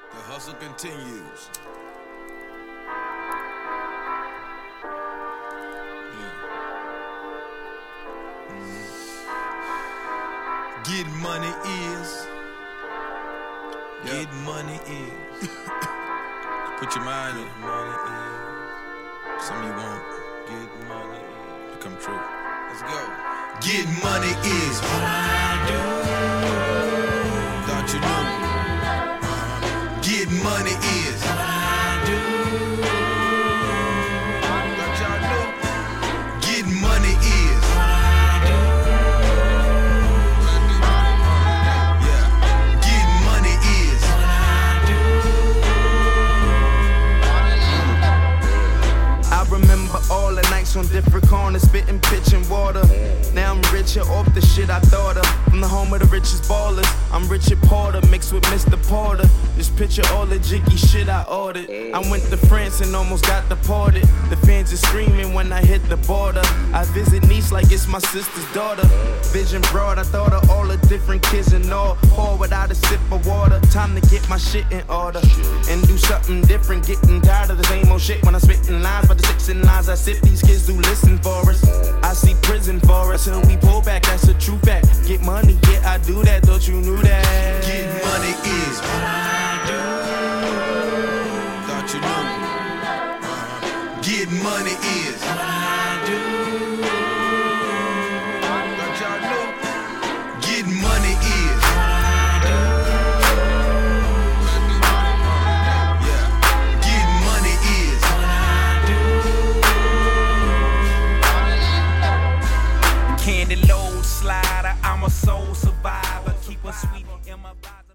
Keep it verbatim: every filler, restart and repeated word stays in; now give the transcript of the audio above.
The hustle continues. Getting money is. Yep. Getting money is. Put your mind in. Money is. Something you want. Getting money is. To come true. Let's go. Getting money is what I do. Thought you knew. Uh-huh. Getting money is what I do. Thought y'all knew. Getting money is what I do. Yeah. Getting money is what I do. I remember all the nights on different corners, spitting pitch and water. Now I'm richer off the shit I thought of. From the home of the richest ballers, I'm Richard Porter mixed with Mister Porter. Just picture all the jiggy shit I ordered. I went to France and almost got deported. The fans are screaming when I hit the border. I visit Nice like it's my sister's daughter. Vision broad, I thought of all the different kids and all. Pour without a sip of water. Time to get my shit in order and do something different. Getting tired of the same old shit when I spit in lines. But the six in lines I sip, these kids do listen for us. I see prison for us. Until we pull back, that's a true fact. Get money, yeah, I do that, thought you knew that.